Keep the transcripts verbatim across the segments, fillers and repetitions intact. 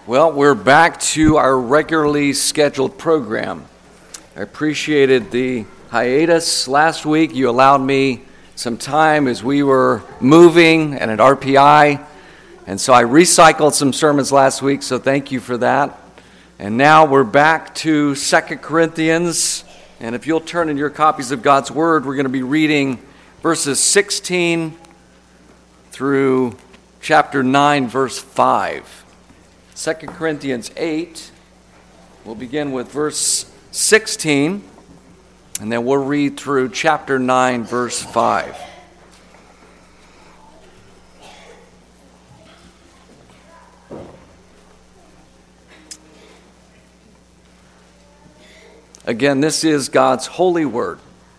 Well, we're back to our regularly scheduled program. I appreciated the hiatus last week. You allowed me some time as we were moving and at R P I, and so I recycled some sermons last week, so thank you for that. And now we're back to Second Corinthians, and if you'll turn in your copies of God's Word, we're going to be reading verses sixteen through chapter nine, verse five. Second Corinthians eight, we'll begin with verse sixteen, and then we'll read through chapter nine, verse five. Again, this is God's holy word.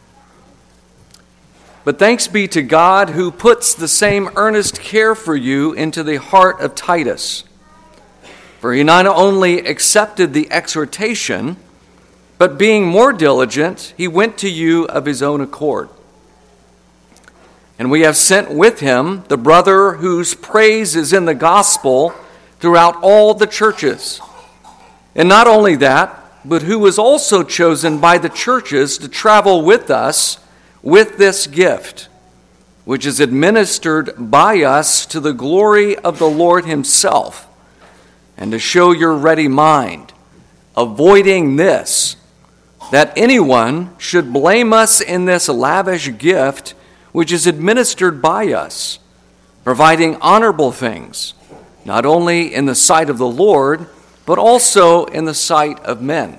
But thanks be to God who puts the same earnest care for you into the heart of Titus. For he not only accepted the exhortation, but being more diligent, he went to you of his own accord. And we have sent with him the brother whose praise is in the gospel throughout all the churches. And not only that, but who was also chosen by the churches to travel with us with this gift, which is administered by us to the glory of the Lord himself, and to show your ready mind, avoiding this, that anyone should blame us in this lavish gift which is administered by us, providing honorable things, not only in the sight of the Lord, but also in the sight of men.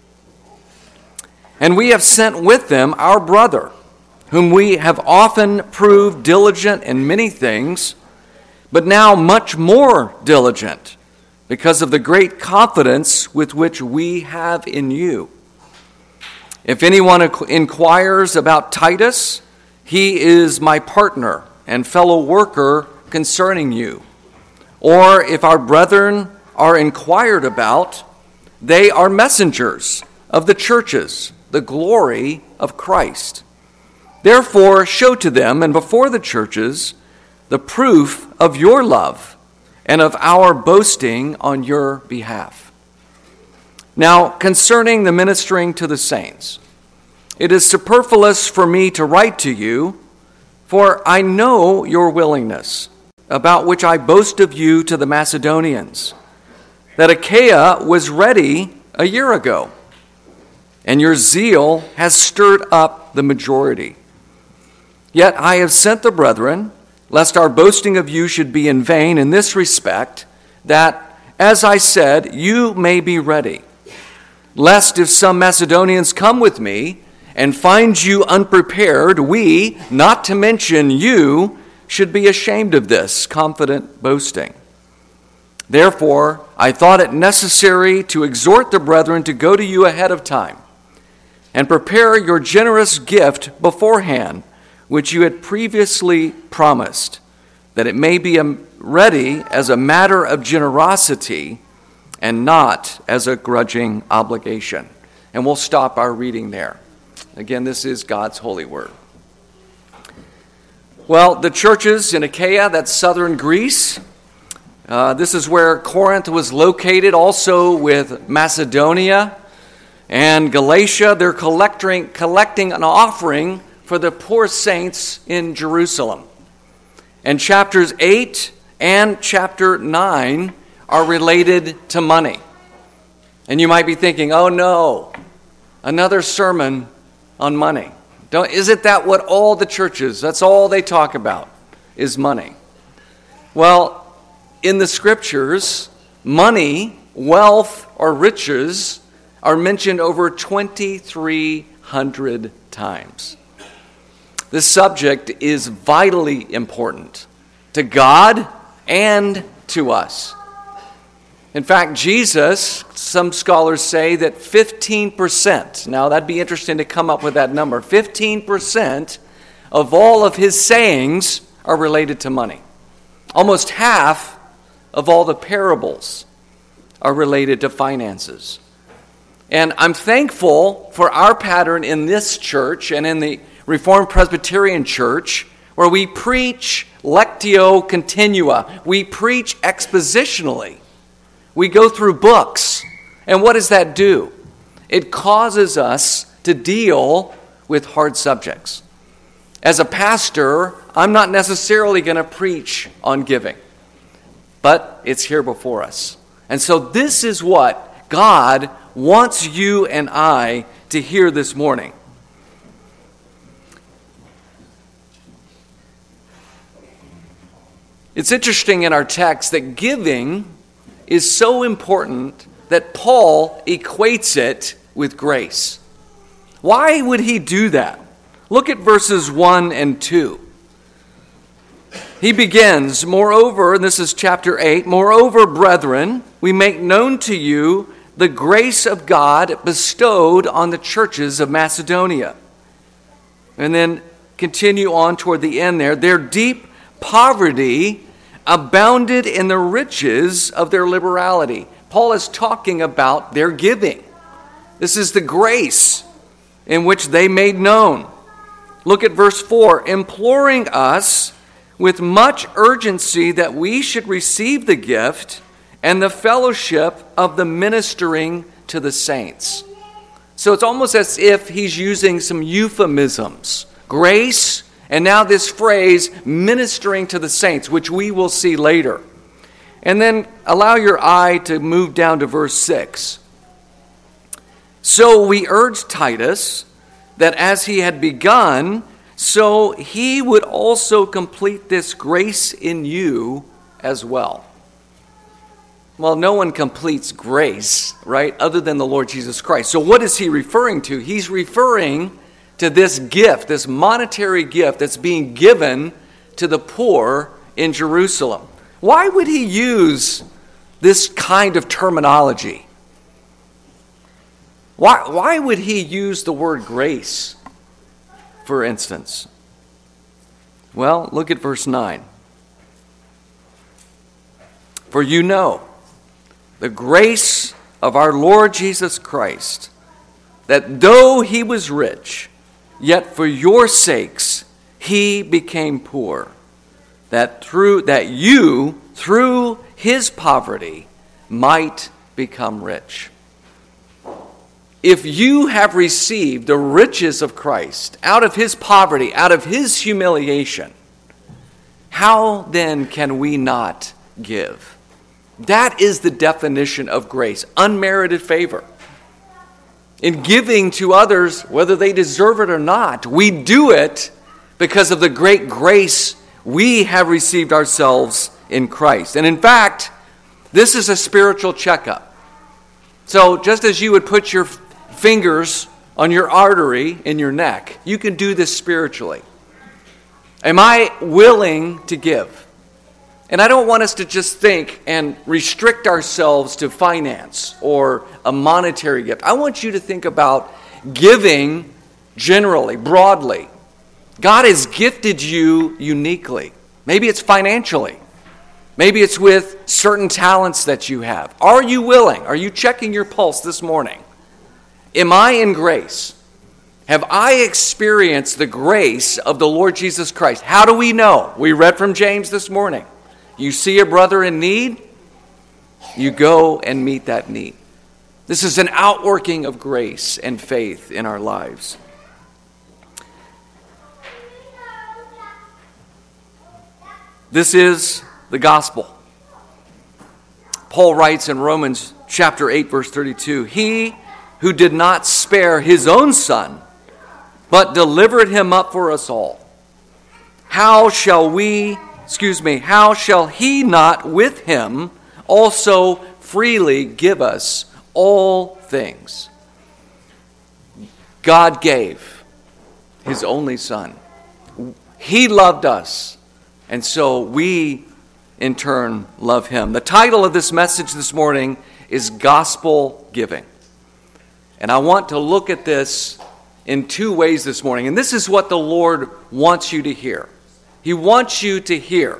And we have sent with them our brother, whom we have often proved diligent in many things, but now much more diligent, because of the great confidence with which we have in you. If anyone inquires about Titus, he is my partner and fellow worker concerning you. Or if our brethren are inquired about, they are messengers of the churches, the glory of Christ. Therefore, show to them and before the churches the proof of your love and of our boasting on your behalf. Now, concerning the ministering to the saints, it is superfluous for me to write to you, for I know your willingness, about which I boast of you to the Macedonians, that Achaia was ready a year ago, and your zeal has stirred up the majority. Yet I have sent the brethren, lest our boasting of you should be in vain in this respect, that, as I said, you may be ready. Lest if some Macedonians come with me and find you unprepared, we, not to mention you, should be ashamed of this confident boasting. Therefore, I thought it necessary to exhort the brethren to go to you ahead of time and prepare your generous gift beforehand, which you had previously promised, that it may be ready as a matter of generosity and not as a grudging obligation. And we'll stop our reading there. Again, this is God's holy word. Well, the churches in Achaia, that's southern Greece. Uh, this is where Corinth was located, also with Macedonia and Galatia. They're collecting, collecting an offering for the poor saints in Jerusalem. And chapters eight and chapter nine are related to money. And you might be thinking, oh no, another sermon on money. Don't, isn't that what all the churches, that's all they talk about, is money? Well, in the scriptures, money, wealth, or riches are mentioned over twenty-three hundred times. This subject is vitally important to God and to us. In fact, Jesus, some scholars say that fifteen percent, now that'd be interesting to come up with that number, fifteen percent of all of his sayings are related to money. Almost half of all the parables are related to finances. And I'm thankful for our pattern in this church and in the Reformed Presbyterian Church, where we preach lectio continua. We preach expositionally. We go through books. And what does that do? It causes us to deal with hard subjects. As a pastor, I'm not necessarily going to preach on giving, but it's here before us. And so this is what God wants you and I to hear this morning. It's interesting in our text that giving is so important that Paul equates it with grace. Why would he do that? Look at verses one and two. He begins, moreover, and this is chapter eight, moreover, brethren, we make known to you the grace of God bestowed on the churches of Macedonia. And then continue on toward the end there. Their deep poverty abounded in the riches of their liberality. Paul is talking about their giving. This is the grace in which they made known. Look at verse four, imploring us with much urgency that we should receive the gift and the fellowship of the ministering to the saints. So it's almost as if he's using some euphemisms. Grace, and now this phrase, ministering to the saints, which we will see later. And then allow your eye to move down to verse six. So we urge Titus that as he had begun, so he would also complete this grace in you as well. Well, no one completes grace, right, other than the Lord Jesus Christ. So what is he referring to? He's referring to this gift, this monetary gift that's being given to the poor in Jerusalem. Why would he use this kind of terminology? Why, why would he use the word grace, for instance? Well, look at verse nine. For you know the grace of our Lord Jesus Christ, that though he was rich, yet for your sakes he became poor, that through that you through his poverty might become rich. If you have received the riches of Christ out of his poverty, out of his humiliation, how then can we not give? That is the definition of grace, unmerited favor. In giving to others, whether they deserve it or not, we do it because of the great grace we have received ourselves in Christ. And in fact, this is a spiritual checkup. So just as you would put your fingers on your artery in your neck, you can do this spiritually. Am I willing to give? And I don't want us to just think and restrict ourselves to finance or a monetary gift. I want you to think about giving generally, broadly. God has gifted you uniquely. Maybe it's financially. Maybe it's with certain talents that you have. Are you willing? Are you checking your pulse this morning? Am I in grace? Have I experienced the grace of the Lord Jesus Christ? How do we know? We read from James this morning. You see a brother in need, you go and meet that need. This is an outworking of grace and faith in our lives. This is the gospel. Paul writes in Romans chapter eight, verse thirty-two, he who did not spare his own son, but delivered him up for us all, how shall we, excuse me, how shall he not with him also freely give us all things? God gave his only son. He loved us, and so we in turn love him. The title of this message this morning is Gospel Giving. And I want to look at this in two ways this morning. And this is what the Lord wants you to hear. He wants you to hear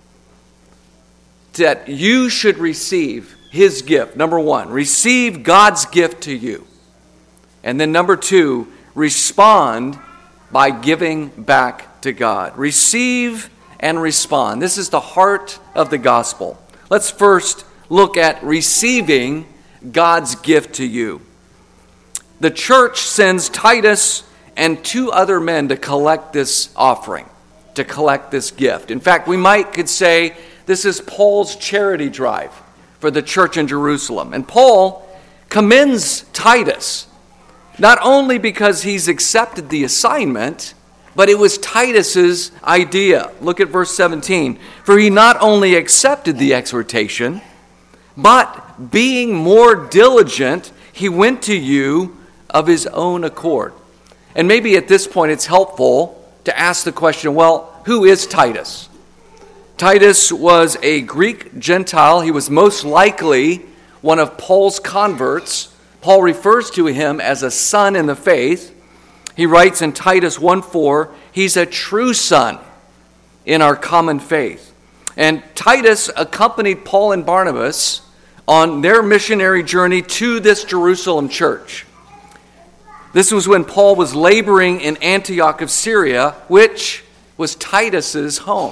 that you should receive his gift. Number one, receive God's gift to you. And then number two, respond by giving back to God. Receive and respond. This is the heart of the gospel. Let's first look at receiving God's gift to you. The church sends Titus and two other men to collect this offering, to collect this gift. In fact, we might could say this is Paul's charity drive for the church in Jerusalem. And Paul commends Titus, not only because he's accepted the assignment, but it was Titus's idea. Look at verse seventeen. For he not only accepted the exhortation, but being more diligent, he went to you of his own accord. And maybe at this point it's helpful to ask the question, well, who is Titus? Titus was a Greek Gentile. He was most likely one of Paul's converts. Paul refers to him as a son in the faith. He writes in Titus one four, he's a true son in our common faith. And Titus accompanied Paul and Barnabas on their missionary journey to this Jerusalem church. This was when Paul was laboring in Antioch of Syria, which was Titus's home.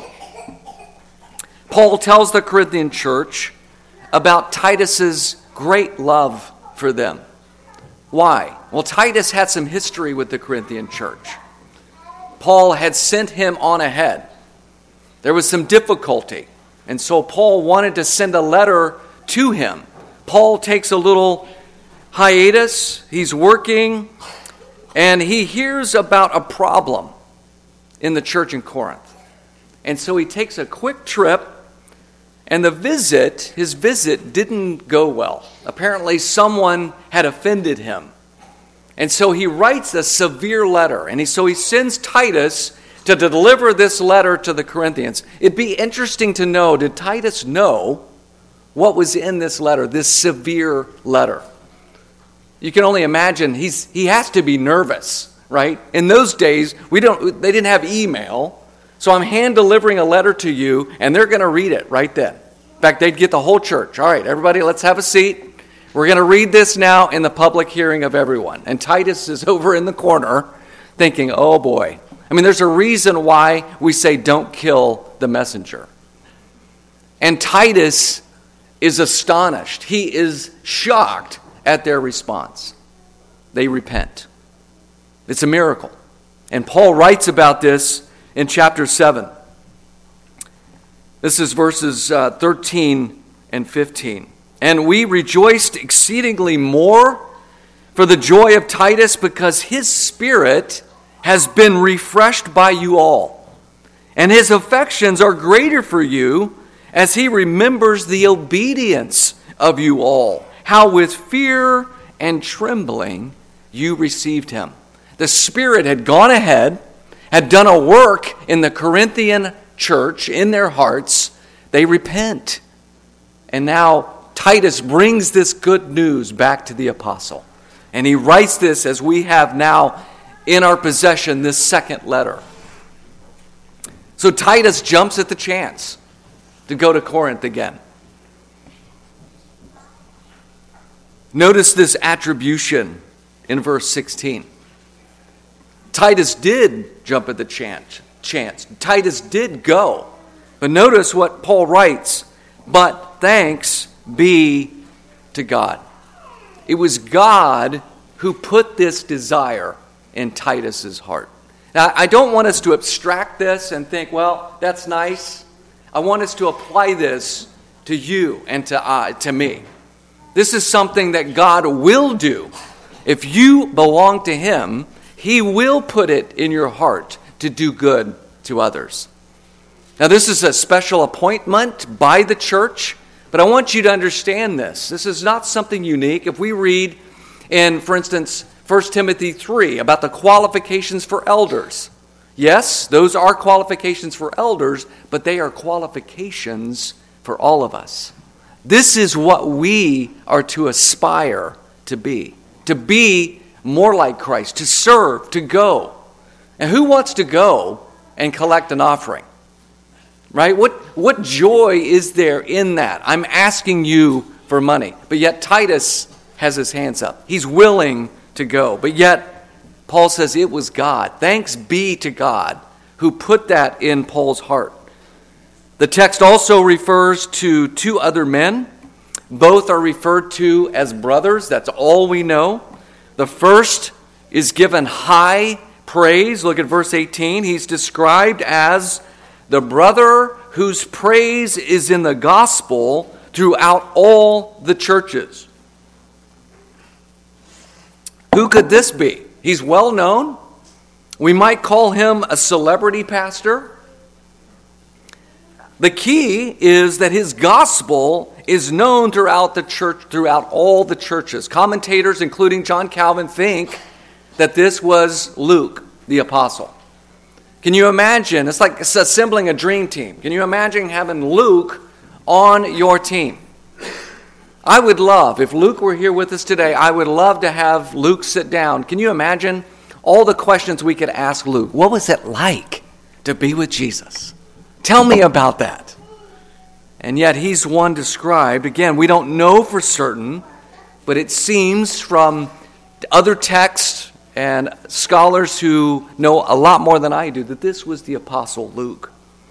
Paul tells the Corinthian church about Titus's great love for them. Why? Well, Titus had some history with the Corinthian church. Paul had sent him on ahead. There was some difficulty, and so Paul wanted to send a letter to him. Paul takes a little hiatus. He's working, and he hears about a problem in the church in Corinth. And so he takes a quick trip, and the visit, his visit didn't go well. Apparently someone had offended him. And so he writes a severe letter. And he, so he sends Titus to deliver this letter to the Corinthians. It'd be interesting to know, did Titus know what was in this letter, this severe letter? You can only imagine he's he has to be nervous, right? In those days, we don't they didn't have email. So I'm hand delivering a letter to you, and they're going to read it right then. In fact, they'd get the whole church. All right, everybody, let's have a seat. We're going to read this now in the public hearing of everyone. And Titus is over in the corner thinking, oh boy. I mean, there's a reason why we say don't kill the messenger. And Titus is astonished. He is shocked at their response. They repent. It's a miracle. And Paul writes about this in chapter seven. This is verses uh, thirteen and fifteen. And we rejoiced exceedingly more for the joy of Titus, because his spirit has been refreshed by you all, and his affections are greater for you, as he remembers the obedience of you all, how with fear and trembling you received him. The Spirit had gone ahead, had done a work in the Corinthian church, in their hearts. They repent. And now Titus brings this good news back to the apostle. And he writes this as we have now in our possession this second letter. So Titus jumps at the chance to go to Corinth again. Notice this attribution in verse sixteen. Titus did jump at the chance. chance. Titus did go. But notice what Paul writes. But thanks be to God. It was God who put this desire in Titus's heart. Now, I don't want us to abstract this and think, well, that's nice. I want us to apply this to you and to uh, to me. This is something that God will do. If you belong to Him, He will put it in your heart to do good to others. Now, this is a special appointment by the church, but I want you to understand this. This is not something unique. If we read in, for instance, First Timothy three about the qualifications for elders, yes, those are qualifications for elders, but they are qualifications for all of us. This is what we are to aspire to be, to be more like Christ, to serve, to go. And who wants to go and collect an offering? Right? What, what joy is there in that? I'm asking you for money, but yet Titus has his hands up. He's willing to go, but yet Paul says it was God. Thanks be to God who put that in Paul's heart. The text also refers to two other men. Both are referred to as brothers. That's all we know. The first is given high praise. Look at verse eighteen. He's described as the brother whose praise is in the gospel throughout all the churches. Who could this be? He's well known. We might call him a celebrity pastor. The key is that his gospel is known throughout the church, throughout all the churches. Commentators, including John Calvin, think that this was Luke, the apostle. Can you imagine? It's like assembling a dream team. Can you imagine having Luke on your team? I would love, if Luke were here with us today, I would love to have Luke sit down. Can you imagine all the questions we could ask Luke? What was it like to be with Jesus? Tell me about that. And yet he's one described. Again, we don't know for certain, but it seems from other texts and scholars who know a lot more than I do that this was the apostle Luke.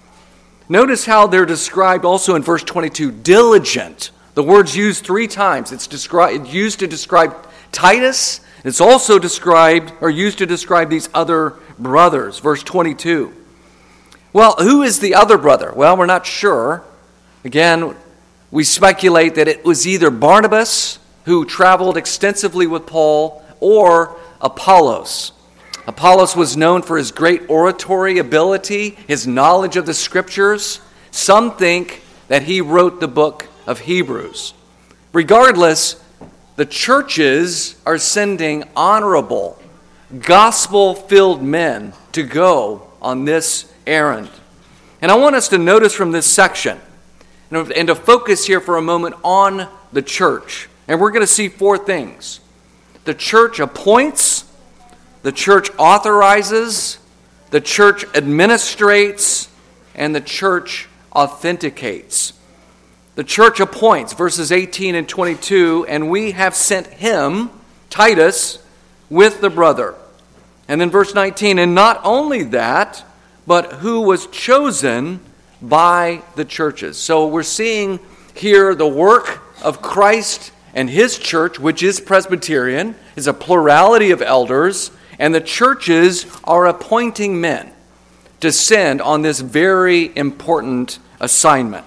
Notice how they're described also in verse twenty-two, diligent. The word's used three times. It's described, used to describe Titus. It's also described or used to describe these other brothers. Verse twenty-two. Well, who is the other brother? Well, we're not sure. Again, we speculate that it was either Barnabas, who traveled extensively with Paul, or Apollos. Apollos was known for his great oratory ability, his knowledge of the scriptures. Some think that he wrote the book of Hebrews. Regardless, the churches are sending honorable, gospel-filled men to go on this errand. And I want us to notice from this section, and to focus here for a moment on the church. And we're going to see four things. The church appoints, the church authorizes, the church administrates, and the church authenticates. The church appoints, verses eighteen and twenty-two, and we have sent him, Titus, with the brother. And then verse nineteen, and not only that, but who was chosen by the churches. So we're seeing here the work of Christ and his church, which is Presbyterian, is a plurality of elders, and the churches are appointing men to send on this very important assignment.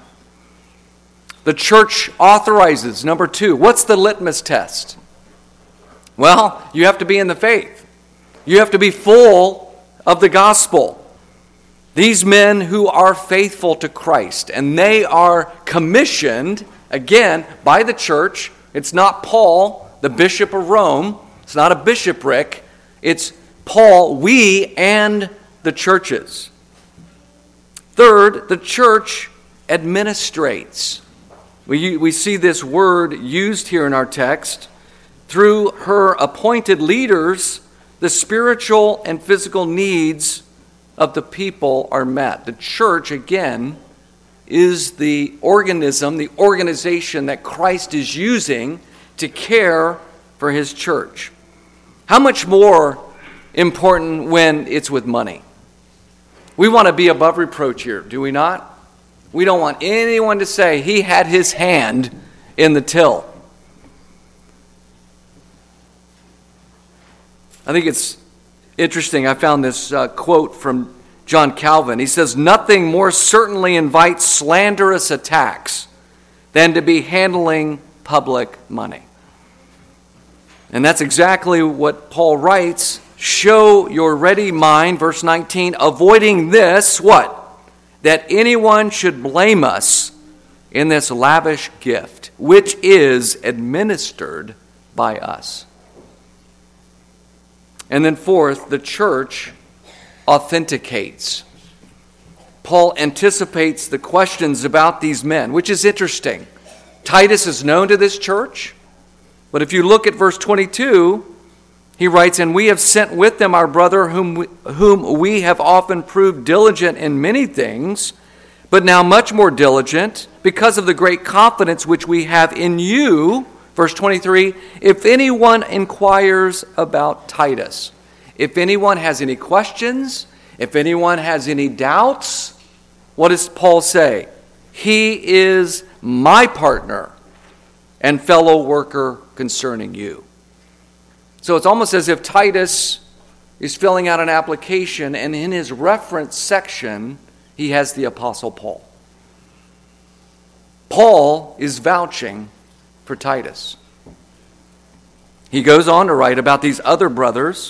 The church authorizes, number two. What's the litmus test? Well, you have to be in the faith. You have to be full of the gospel. These men who are faithful to Christ, and they are commissioned, again, by the church. It's not Paul, the bishop of Rome. It's not a bishopric. It's Paul, we, and the churches. Third, the church administrates. We, we see this word used here in our text. Through her appointed leaders, the spiritual and physical needs of the people are met. The church, again, is the organism, the organization that Christ is using to care for his church. How much more important when it's with money? We want to be above reproach here, do we not? We don't want anyone to say he had his hand in the till. I think it's interesting. I found this uh, quote from John Calvin. He says, nothing more certainly invites slanderous attacks than to be handling public money. And that's exactly what Paul writes. Show your ready mind, verse nineteen, avoiding this, what? That anyone should blame us in this lavish gift, which is administered by us. And then fourth, the church authenticates. Paul anticipates the questions about these men, which is interesting. Titus is known to this church, but if you look at verse twenty-two, he writes, and we have sent with them our brother whom we, whom we have often proved diligent in many things, but now much more diligent because of the great confidence which we have in you. Verse twenty-three, if anyone inquires about Titus, if anyone has any questions, if anyone has any doubts, what does Paul say? He is my partner and fellow worker concerning you. So it's almost as if Titus is filling out an application, and in his reference section, he has the Apostle Paul. Paul is vouching for Titus. He goes on to write about these other brothers.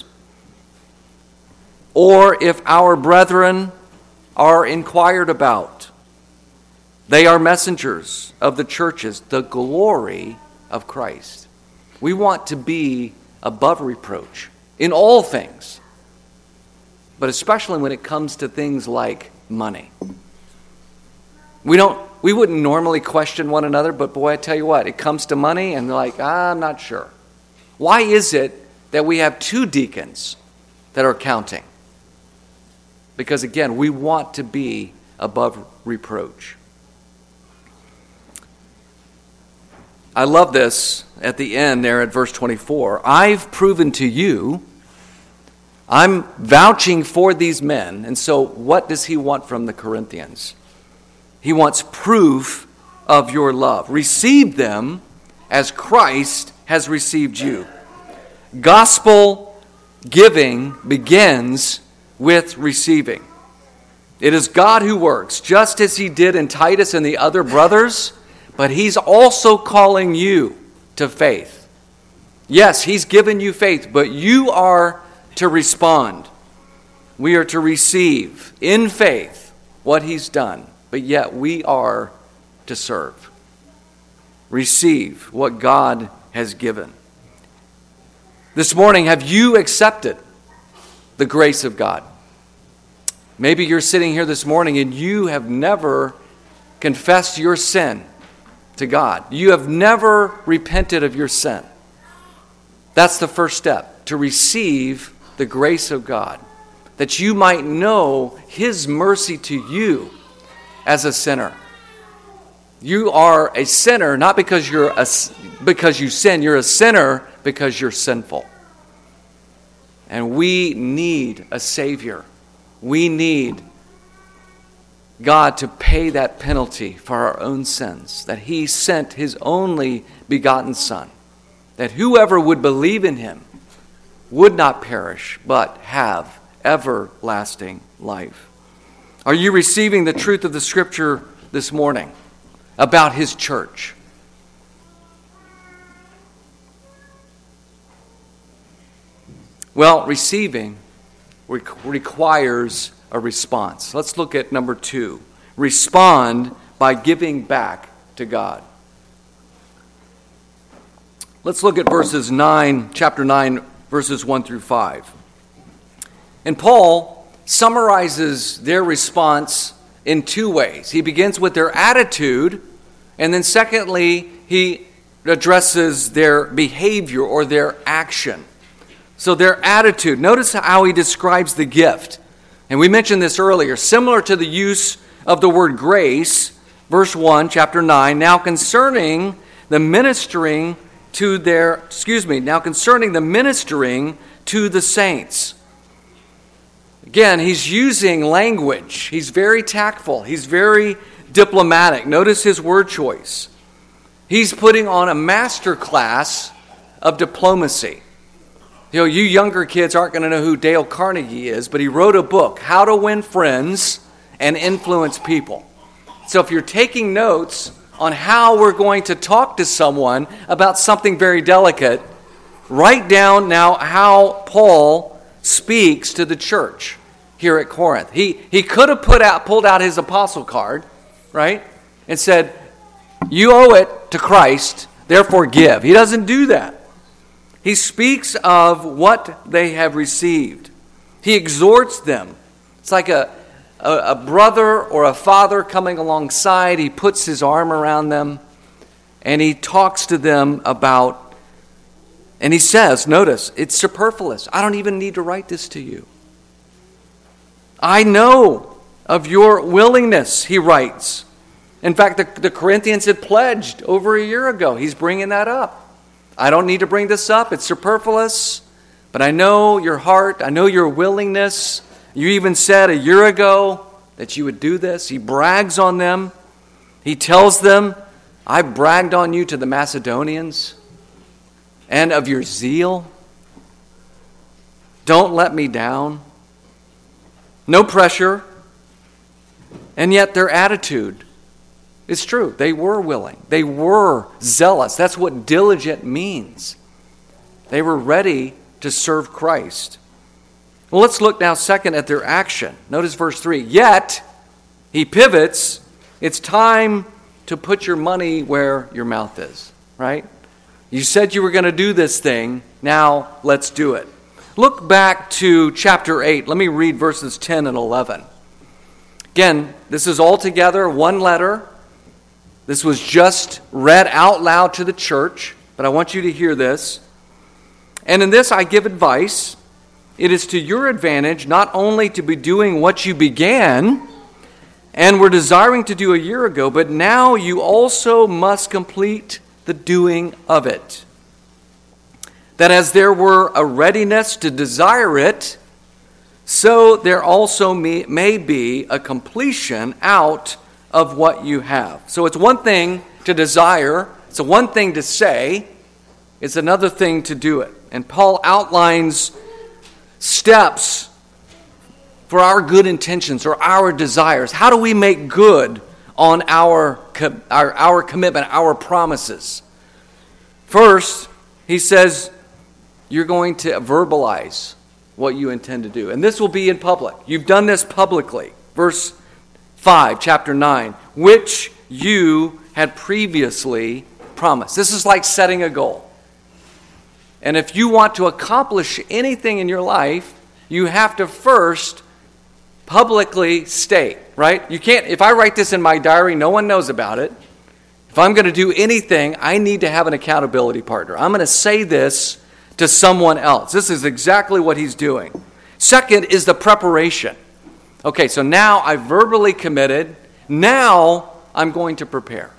Or if our brethren are inquired about, they are messengers of the churches, the glory of Christ. We want to be above reproach in all things, but especially when it comes to things like money. We don't, we wouldn't normally question one another, but boy, I tell you what, it comes to money and they're like, ah, I'm not sure. Why is it that we have two deacons that are counting? Because again, we want to be above reproach. I love this at the end there at verse twenty-four. I've proven to you, I'm vouching for these men. And so what does he want from the Corinthians? He wants proof of your love. Receive them as Christ has received you. Gospel giving begins with receiving. It is God who works, just as he did in Titus and the other brothers, but he's also calling you to faith. Yes, he's given you faith, but you are to respond. We are to receive in faith what he's done, but yet we are to serve. Receive what God has given. This morning, have you accepted the grace of God? Maybe you're sitting here this morning and you have never confessed your sin to God. You have never repented of your sin. That's the first step, to receive the grace of God, that you might know his mercy to you as a sinner. You are a sinner not because you're a, because you sin. You're a sinner because you're sinful. And we need a Savior. We need God to pay that penalty for our own sins, that he sent his only begotten Son, that whoever would believe in him would not perish, but have everlasting life. Are you receiving the truth of the Scripture this morning about his church? Well, receiving re- requires a response. Let's look at number two. Respond by giving back to God. Let's look at verses nine, chapter nine, verses one through five. And Paul summarizes their response in two ways. He begins with their attitude, and then secondly, he addresses their behavior or their action. So their attitude, notice how he describes the gift. And we mentioned this earlier, similar to the use of the word grace, verse one, chapter nine. Now concerning the ministering to their, excuse me, now concerning the ministering to the saints. Again, he's using language. He's very tactful. He's very diplomatic. Notice his word choice. He's putting on a master class of diplomacy. You know, you younger kids aren't going to know who Dale Carnegie is, but he wrote a book, How to Win Friends and Influence People. So if you're taking notes on how we're going to talk to someone about something very delicate, write down now how Paul speaks to the church here at Corinth. He he could have put out pulled out his apostle card, right? And said, you owe it to Christ, therefore give. He doesn't do that. He speaks of what they have received. He exhorts them. It's like a, a, a brother or a father coming alongside. He puts his arm around them and he talks to them about, and he says, notice, it's superfluous. I don't even need to write this to you. I know of your willingness, he writes. In fact, the, the Corinthians had pledged over a year ago. He's bringing that up. I don't need to bring this up. It's superfluous. But I know your heart. I know your willingness. You even said a year ago that you would do this. He brags on them. He tells them I bragged on you to the Macedonians and of your zeal. Don't let me down. No pressure. And yet their attitude is true. They were willing. They were zealous. That's what diligent means. They were ready to serve Christ. Well, let's look now second at their action. Notice verse three. Yet, he pivots, it's time to put your money where your mouth is, right? You said you were going to do this thing. Now, let's do it. Look back to chapter eight. Let me read verses ten and eleven. Again, this is all together one letter. This was just read out loud to the church, but I want you to hear this. And in this I give advice. It is to your advantage not only to be doing what you began and were desiring to do a year ago, but now you also must complete the doing of it. That as there were a readiness to desire it, so there also may, may be a completion out of what you have. So it's one thing to desire, it's a one thing to say, it's another thing to do it. And Paul outlines steps for our good intentions or our desires. How do we make good on our, our, our commitment, our promises? First, he says, you're going to verbalize what you intend to do. And this will be in public. You've done this publicly. Verse five, chapter nine, which you had previously promised. This is like setting a goal. And if you want to accomplish anything in your life, you have to first publicly state, right? You can't, if I write this in my diary, no one knows about it. If I'm going to do anything, I need to have an accountability partner. I'm going to say this to someone else. This is exactly what he's doing. Second is the preparation. Okay, so now I've verbally committed. Now I'm going to prepare.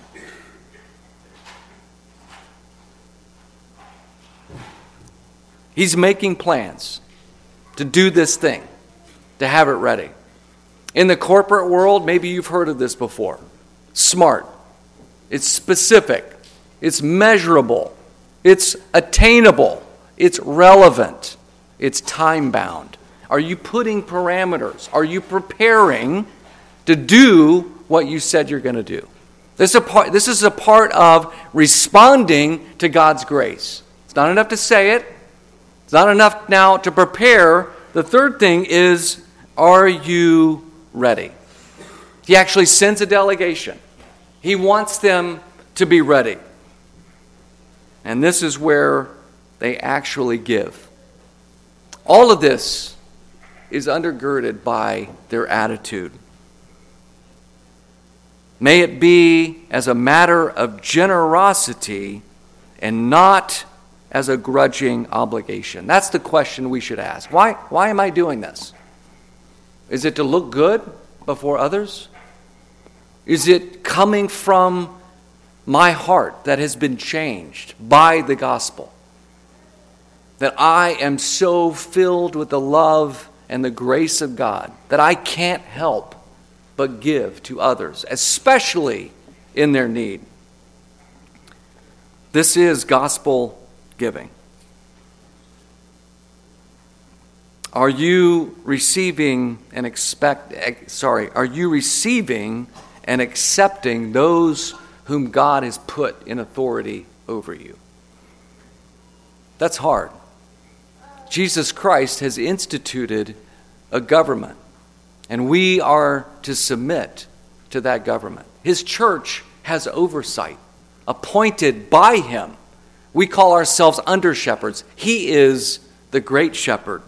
He's making plans to do this thing, to have it ready. In the corporate world, maybe you've heard of this before. SMART. It's specific. It's measurable. It's attainable. It's relevant. It's time-bound. Are you putting parameters? Are you preparing to do what you said you're going to do? This is a part, this is a part of responding to God's grace. It's not enough to say it. It's not enough now to prepare. The third thing is, are you ready? He actually sends a delegation. He wants them to be ready. And this is where they actually give. All of this is undergirded by their attitude. May it be as a matter of generosity and not as a grudging obligation. That's the question we should ask. Why, why am I doing this? Is it to look good before others? Is it coming from my heart that has been changed by the gospel? That I am so filled with the love and the grace of God that I can't help but give to others, especially in their need. This is gospel giving. Are you receiving and expect sorry, are you receiving and accepting those whom God has put in authority over you? That's hard. Jesus Christ has instituted a government, and we are to submit to that government. His church has oversight, appointed by him. We call ourselves under-shepherds. He is the great shepherd.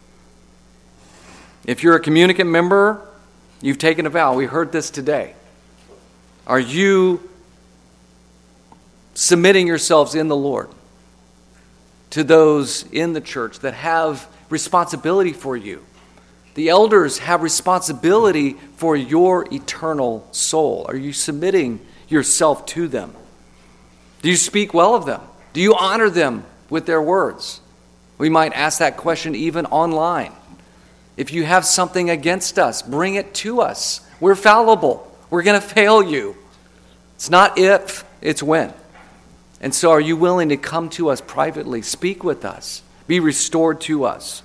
If you're a communicant member, you've taken a vow. We heard this today. Are you submitting yourselves in the Lord to those in the church that have responsibility for you? The elders have responsibility for your eternal soul. Are you submitting yourself to them? Do you speak well of them? Do you honor them with their words? We might ask that question even online. If you have something against us, bring it to us. We're fallible. We're going to fail you. It's not if, it's when. And so are you willing to come to us privately, speak with us, be restored to us?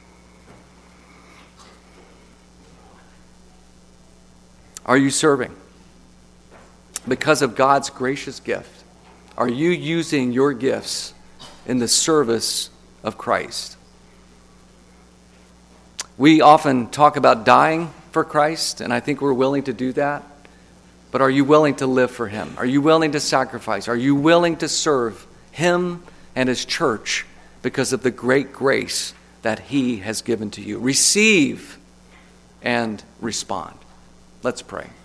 Are you serving? Because of God's gracious gift, are you using your gifts in the service of Christ? We often talk about dying for Christ, and I think we're willing to do that. But are you willing to live for Him? Are you willing to sacrifice? Are you willing to serve Him and His church because of the great grace that He has given to you? Receive and respond. Let's pray.